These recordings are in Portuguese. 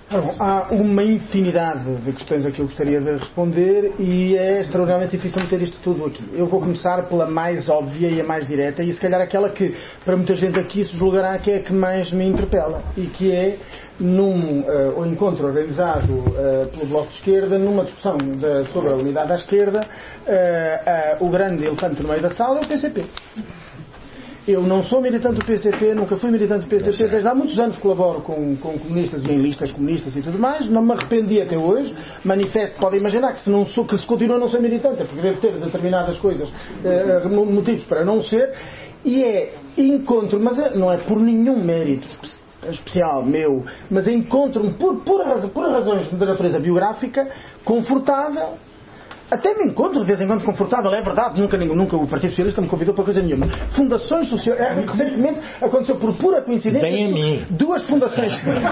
Bom, há uma infinidade de questões a que eu gostaria de responder e é extraordinariamente difícil meter isto tudo aqui. Eu vou começar pela mais óbvia e a mais direta e se calhar aquela que para muita gente aqui se julgará que é a que mais me interpela e que é num encontro organizado pelo Bloco de Esquerda, numa discussão sobre a unidade à esquerda, o grande elefante no meio da sala é o PCP. Eu não sou militante do PCP, nunca fui militante do PCP, desde há muitos anos colaboro com comunistas e em listas comunistas e tudo mais, não me arrependi até hoje, manifesto, podem imaginar que se continua a não ser militante, porque devo ter determinadas coisas, motivos para não ser, e encontro, mas não é por nenhum mérito especial meu, mas encontro-me por razões de natureza biográfica, confortável. Até me encontro de vez em quando confortável, é verdade, nunca o Partido Socialista me convidou para coisa nenhuma. Fundações sociais, recentemente aconteceu por pura coincidência. Vem a mim. Duas fundações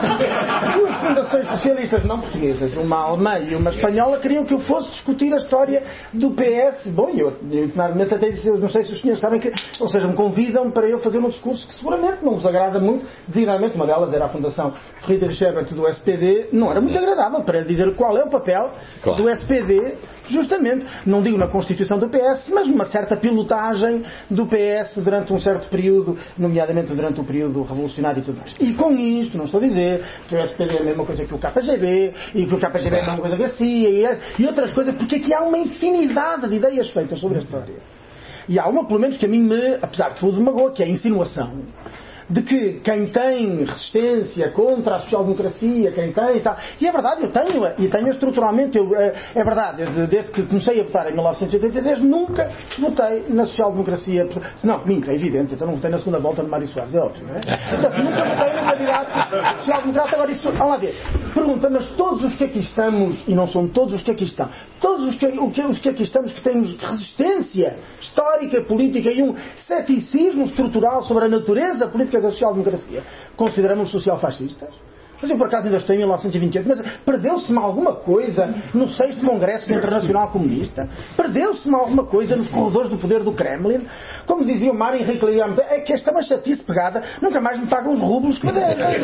socialistas não portuguesas, uma alemã e uma espanhola, queriam que eu fosse discutir a história do PS. Bom, eu até disse, não sei se os senhores sabem que, ou seja, me convidam para eu fazer um discurso que seguramente não vos agrada muito, designadamente uma delas era a Fundação Friedrich Ebert do SPD, não era muito agradável para ele dizer qual é o papel do SPD, justamente, não digo na constituição do PS, mas numa certa pilotagem do PS durante um certo período, nomeadamente durante o período revolucionário e tudo mais. E com isto, não estou a dizer que o SPD é a mesma coisa que o KGB, e que o KGB é a mesma coisa que a CIA, e outras coisas, porque aqui há uma infinidade de ideias feitas sobre a história. E há uma, pelo menos, que a mim me, apesar de tudo, me magoa, que é a insinuação de que quem tem resistência contra a social-democracia, quem tem e tal. E é verdade, eu tenho estruturalmente, é verdade, desde que comecei a votar em 1983, nunca votei na social-democracia. Não, minto, é evidente, então não votei na segunda volta no Mário Soares, é óbvio, não é? Portanto, nunca votei na candidato social-democrata. Agora isso, vamos lá ver. Pergunta, mas todos os que aqui estamos, e não são todos os que aqui estão, todos os que aqui estamos que temos resistência histórica, política e um ceticismo estrutural sobre a natureza política da social-democracia, consideramos social-fascistas? Mas eu por acaso ainda estou em 1928, mas perdeu-se-me alguma coisa no 6º Congresso Internacional Comunista? Perdeu-se-me alguma coisa nos corredores do poder do Kremlin? Como dizia o Mário Henrique Leão, é que esta é uma chatice pegada, nunca mais me pagam os rublos que me devem.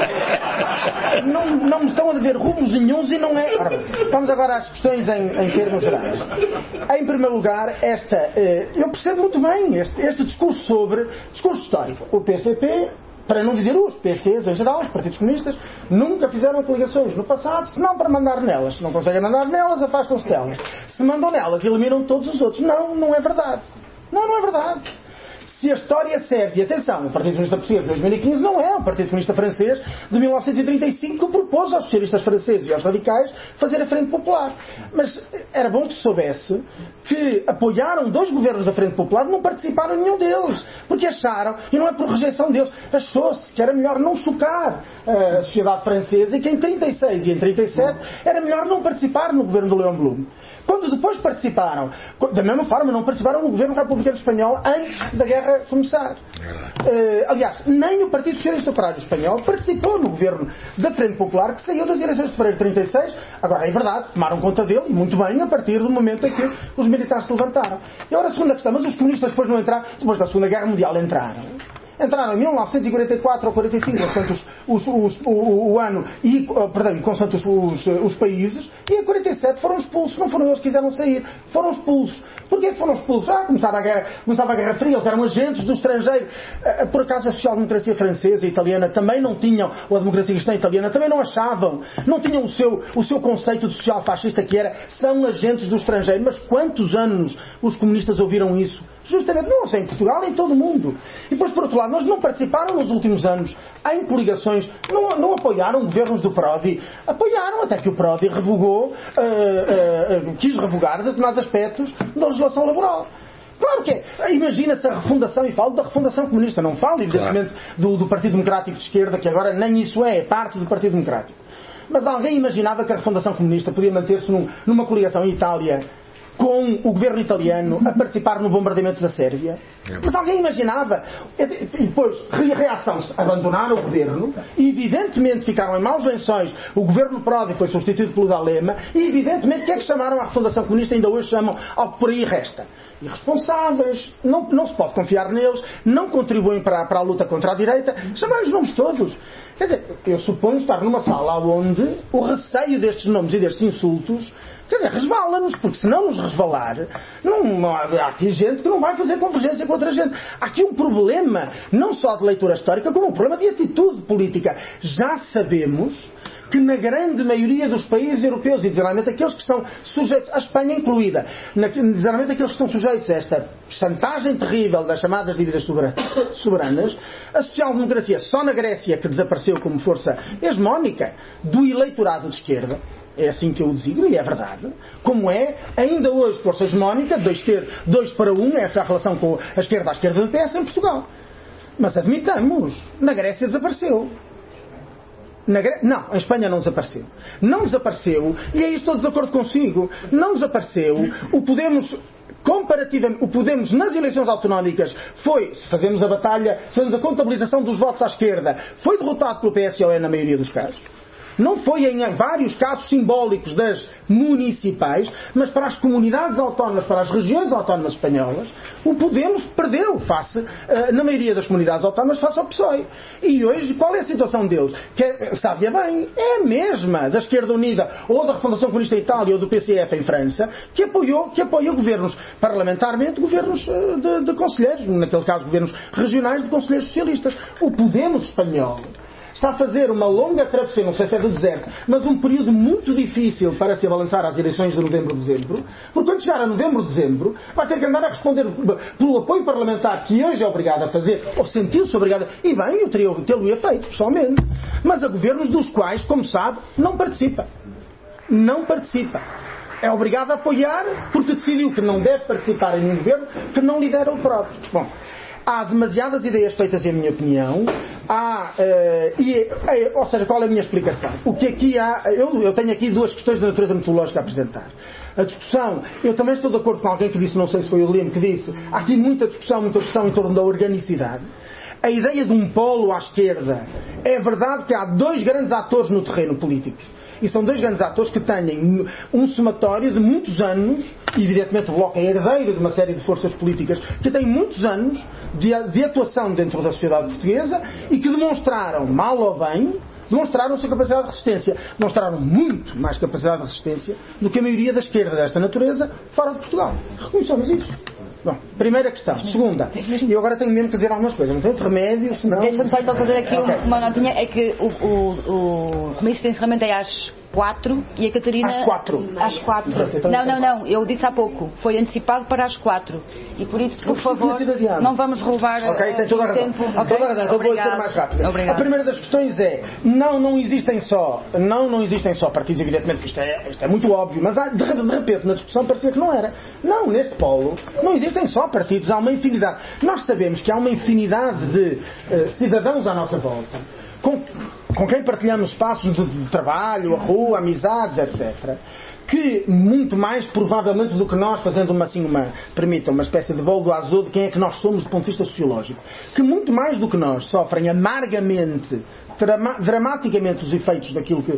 Não me estão a dever rublos nenhuns e não é... Ora, vamos agora às questões em termos gerais. Em primeiro lugar, eu percebo muito bem este discurso discurso histórico. O PCP, para não dizer os PCs em geral, os partidos comunistas, nunca fizeram coligações no passado, se não para mandar nelas. Se não conseguem mandar nelas, afastam-se delas. Se mandam nelas, eliminam todos os outros. Não é verdade. Não é verdade. Se a história serve, e atenção, o Partido Comunista Português de 2015 não é o Partido Comunista Francês de 1935 que propôs aos socialistas franceses e aos radicais fazer a Frente Popular. Mas era bom que se soubesse que apoiaram 2 governos da Frente Popular e não participaram nenhum deles. Porque acharam, e não é por rejeição deles, achou-se que era melhor não chocar a sociedade francesa e que em 36 e em 37 era melhor não participar no governo do Léon Blum. Quando depois participaram, da mesma forma, não participaram no governo republicano espanhol antes da guerra começar. Aliás, nem o Partido Socialista Operário Espanhol participou no governo da Frente Popular que saiu das eleições de fevereiro de 36. Agora, é verdade, tomaram conta dele, e muito bem, a partir do momento em que os militares se levantaram. E agora a segunda questão, mas os comunistas depois não entraram, depois da Segunda Guerra Mundial entraram em 1944 ou 45, consoante o ano e, consoante os países, e em 47 foram expulsos. Não foram eles que quiseram sair, foram expulsos. Porquê que foram expulsos? Começava a Guerra Fria, eles eram agentes do estrangeiro. Por acaso a social-democracia francesa e italiana também não tinham, ou a democracia cristã italiana também não achavam, não tinham o seu conceito de social-fascista, que era, são agentes do estrangeiro. Mas quantos anos os comunistas ouviram isso? Justamente, não só em Portugal, em todo o mundo. E depois, por outro lado, nós não participaram nos últimos anos em coligações, não apoiaram governos do Prodi, apoiaram até que o Prodi revogou, quis revogar determinados aspectos da legislação laboral. Claro que é. Imagina-se a refundação, e falo da refundação comunista, não falo, evidentemente, do Partido Democrático de Esquerda, que agora nem isso é parte do Partido Democrático. Mas alguém imaginava que a refundação comunista podia manter-se numa coligação em Itália com o governo italiano a participar no bombardeamento da Sérvia? Mas alguém imaginava? E depois, reação-se, abandonaram o governo, e evidentemente ficaram em maus lençóis. O governo Prodi foi substituído pelo D'Alema, e evidentemente, o que é que chamaram a refundação comunista? Ainda hoje chamam ao que por aí resta. Irresponsáveis, não se pode confiar neles, não contribuem para a luta contra a direita, chamaram os nomes todos. Quer dizer, eu suponho estar numa sala onde o receio destes nomes e destes insultos, quer dizer, resvala-nos, porque se não nos resvalar, há aqui gente que não vai fazer convergência com outra gente. Há aqui um problema, não só de leitura histórica, como um problema de atitude política. Já sabemos que na grande maioria dos países europeus, e geralmente aqueles que estão sujeitos, a Espanha incluída, geralmente aqueles que estão sujeitos a esta chantagem terrível das chamadas dívidas soberanas, a social-democracia, só na Grécia que desapareceu como força hegemónica do eleitorado de esquerda, é assim que eu o designo, e é verdade, como é, ainda hoje, força hegemónica, 2-1, essa é a relação com a esquerda do PS em Portugal. Mas admitamos, na Grécia desapareceu. Não, em Espanha não desapareceu. Não desapareceu, e aí estou de desacordo consigo, não desapareceu. O Podemos nas eleições autonómicas se fazemos a batalha, se fazemos a contabilização dos votos à esquerda, foi derrotado pelo PSOE na maioria dos casos. Não foi em vários casos simbólicos das municipais, mas para as comunidades autónomas, para as regiões autónomas espanholas, o Podemos perdeu na maioria das comunidades autónomas face ao PSOE. E hoje, qual é a situação deles? Sabe bem, é a mesma da Esquerda Unida, ou da Refundação Comunista em Itália, ou do PCF em França, que apoia governos, parlamentarmente, governos de conselheiros, naquele caso governos regionais de conselheiros socialistas. O Podemos espanhol está a fazer uma longa travessia, não sei se é do deserto, mas um período muito difícil para se abalançar às eleições de novembro-dezembro, porque quando chegar a novembro-dezembro vai ter que andar a responder pelo apoio parlamentar que hoje é obrigado a fazer, ou sentiu-se obrigado, e bem, eu tê-lo-ia feito, pessoalmente, mas a governos dos quais, como sabe, não participa. Não participa. É obrigado a apoiar porque decidiu que não deve participar em um governo que não lidera o próprio. Bom, há demasiadas ideias feitas, em minha opinião. Ou seja, qual é a minha explicação? O que aqui há, eu tenho aqui duas questões de natureza metodológica a apresentar. A discussão, eu também estou de acordo com alguém que disse, não sei se foi o Leme que disse, há aqui muita discussão em torno da organicidade. A ideia de um polo à esquerda, é verdade que há dois grandes atores no terreno político. E são dois grandes atores que têm um somatório de muitos anos, e evidentemente o Bloco é herdeiro de uma série de forças políticas que têm muitos anos de atuação dentro da sociedade portuguesa e que demonstraram, mal ou bem, demonstraram a sua capacidade de resistência. Demonstraram muito mais capacidade de resistência do que a maioria da esquerda desta natureza fora de Portugal. Reconheçamos isso. Bom, primeira questão. Segunda, e eu agora tenho mesmo que dizer algumas coisas, não tenho outro remédio, senão... Deixa-me só então fazer aqui uma notinha, é que o comício de encerramento é às 4 e a Catarina... Às 4? Às 4. Não, eu disse há pouco, foi antecipado para às 4 e por isso, por favor, não vamos roubar tem toda a razão. Tempo. Okay? Toda a razão, então vou ser mais rápido. Obrigado. A primeira das questões é, não existem só partidos, evidentemente que isto é muito óbvio, mas de repente na discussão parecia que não era. Não, neste polo não existem só partidos, há uma infinidade. Nós sabemos que há uma infinidade de cidadãos à nossa volta, com quem partilhamos espaços de trabalho, a rua, amizades, etc., que muito mais provavelmente do que nós, fazendo uma espécie de voo do azul de quem é que nós somos do ponto de vista sociológico, que muito mais do que nós sofrem amargamente, dramaticamente os efeitos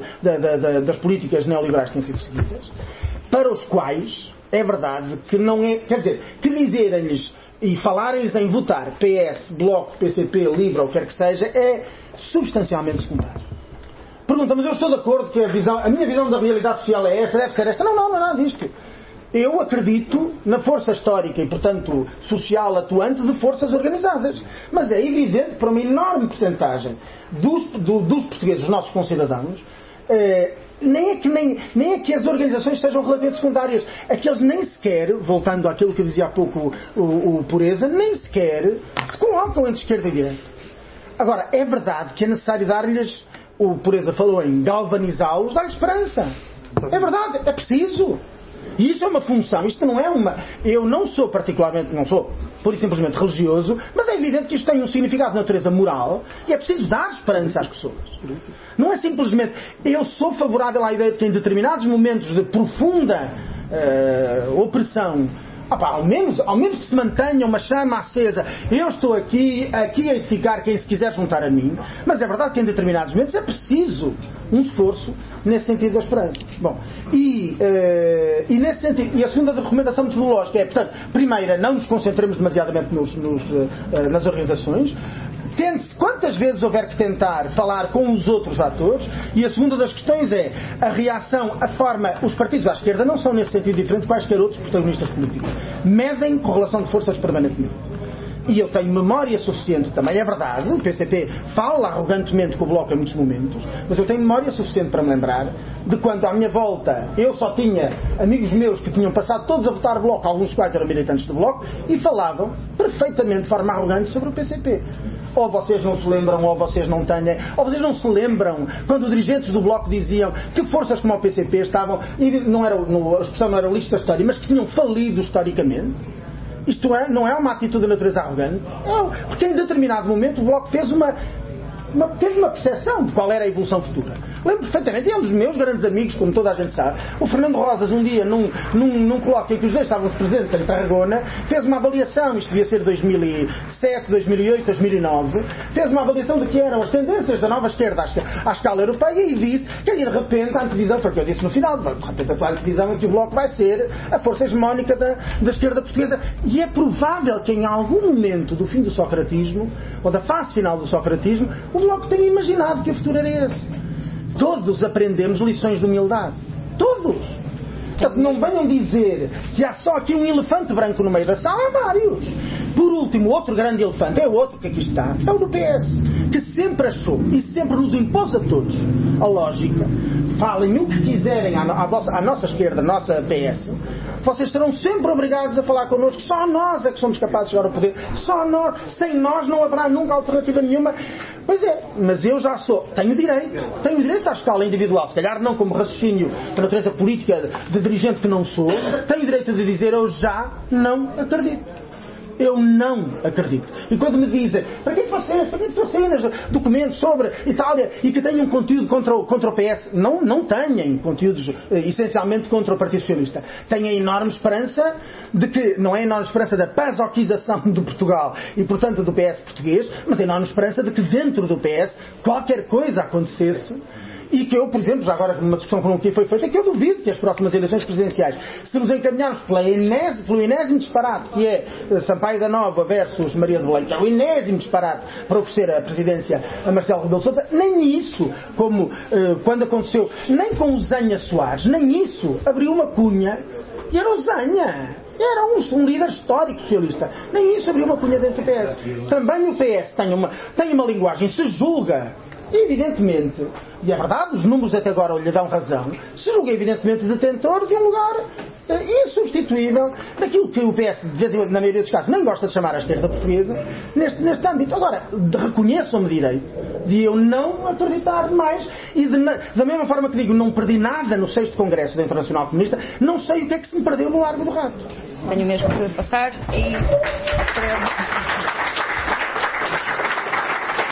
das políticas neoliberais que têm sido seguidas, para os quais é verdade que não é, quer dizer, que dizerem-lhes e falarem-lhes em votar PS, Bloco, PCP, LIVRE ou o que quer que seja, é substancialmente secundário. Pergunta, mas eu estou de acordo que a minha visão da realidade social é esta, deve ser esta. Não é nada disto. Eu acredito na força histórica e, portanto, social atuante de forças organizadas. Mas é evidente que para uma enorme porcentagem dos portugueses, dos nossos concidadãos, nem é que as organizações sejam relativamente secundárias. É que eles nem sequer, voltando àquilo que dizia há pouco o Pureza, nem sequer se colocam entre esquerda e direita. Agora, é verdade que é necessário dar-lhes, o Pureza falou em galvanizá-los, dar-lhes esperança. É verdade, é preciso. E isso é uma função, isto não é uma... Eu não sou pura e simplesmente religioso, mas é evidente que isto tem um significado de natureza moral e é preciso dar esperança às pessoas. Não é simplesmente... Eu sou favorável à ideia de que em determinados momentos de profunda opressão, ao menos que se mantenha uma chama acesa. Eu estou aqui a edificar quem se quiser juntar a mim, mas é verdade que em determinados momentos é preciso um esforço nesse sentido da esperança. Bom, e nesse sentido, e a segunda recomendação metodológica é, portanto, primeira, não nos concentremos demasiadamente nas organizações. tente-se quantas vezes houver que tentar falar com os outros atores, e a segunda das questões é a reação, a forma, os partidos à esquerda não são nesse sentido diferente de quaisquer outros protagonistas políticos. Medem correlação de forças permanentemente. E eu tenho memória suficiente também, é verdade, o PCP fala arrogantemente com o Bloco em muitos momentos, mas eu tenho memória suficiente para me lembrar de quando à minha volta eu só tinha amigos meus que tinham passado todos a votar Bloco, alguns dos quais eram militantes do Bloco, e falavam perfeitamente de forma arrogante sobre o PCP. Ou vocês não se lembram, ou vocês não têm, ou vocês não se lembram quando os dirigentes do Bloco diziam que forças como o PCP estavam, e não era, a expressão não era o lixo da história, mas que tinham falido historicamente. Isto é, não é uma atitude de natureza arrogante. Não, porque em determinado momento o Bloco teve uma percepção de qual era a evolução futura. Lembro perfeitamente, e é um dos meus grandes amigos, como toda a gente sabe, o Fernando Rosas, um dia, num colóquio em que os dois estavam presentes em Tarragona, fez uma avaliação, isto devia ser 2007, 2008, 2009, fez uma avaliação de que eram as tendências da nova esquerda à escala europeia e disse que ali de repente a antevisão, foi o que eu disse no final, de repente a antevisão é que o Bloco vai ser a força hegemónica da esquerda portuguesa. E é provável que em algum momento do fim do socratismo, ou da fase final do socratismo, o Bloco tenha imaginado que o futuro era esse. Todos aprendemos lições de humildade. Todos. Portanto, não venham dizer que há só aqui um elefante branco no meio da sala. Há vários. Por último, outro grande elefante, é o outro que aqui está, é o do PS, que sempre achou e sempre nos impôs a todos a lógica. Falem o que quiserem à nossa esquerda, à nossa PS, vocês serão sempre obrigados a falar connosco. Só nós é que somos capazes de chegar ao poder. Só nós. Sem nós não haverá nunca alternativa nenhuma. Pois é, mas eu já sou. Tenho direito à escala individual. Se calhar não como raciocínio da natureza política de dirigente que não sou. Tenho direito de dizer eu já não acredito. Eu não acredito. E quando me dizem, para que vocês documentos sobre Itália e que tenham conteúdo contra o PS? Não têm conteúdos essencialmente contra o Partido Socialista. Têm a enorme esperança de que, não é a enorme esperança da pasoquização de Portugal e portanto do PS português, mas a enorme esperança de que dentro do PS qualquer coisa acontecesse. E que eu, por exemplo, já agora numa discussão com o que foi feita, é que eu duvido que as próximas eleições presidenciais, se nos encaminharmos pelo enésimo disparate, que é Sampaio da Nova versus Maria de Belém, que é o enésimo disparate para oferecer a presidência a Marcelo Rebelo de Sousa, nem isso, como quando aconteceu, nem com o Zanha Soares, nem isso, abriu uma cunha, e era o Zanha. Era um líder histórico socialista. Nem isso abriu uma cunha dentro do PS. Também o PS tem uma linguagem, se julga, evidentemente, e é verdade, os números até agora lhe dão razão, se julga evidentemente detentor de um lugar insubstituível daquilo que o PS, de vez em quando, na maioria dos casos, nem gosta de chamar a esquerda portuguesa, neste âmbito. Agora, reconheçam-me direito de eu não acreditar mais, e da mesma forma que digo, não perdi nada no 6º Congresso da Internacional Comunista, não sei o que é que se me perdeu no Largo do Rato. Tenho mesmo que passar e...